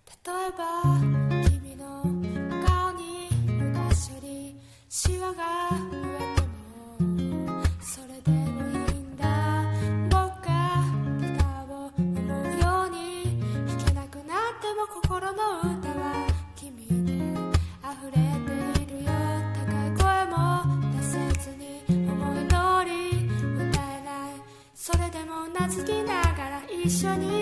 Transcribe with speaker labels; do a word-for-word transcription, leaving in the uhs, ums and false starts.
Speaker 1: 例えば君の顔に昔よりシワが増えてもそれでもいいんだ。僕がギターを思うように弾けなくなっても心の歌は君で溢れているよ。高い声も出せずに思い通り歌えない。それでもうなずきながら一緒に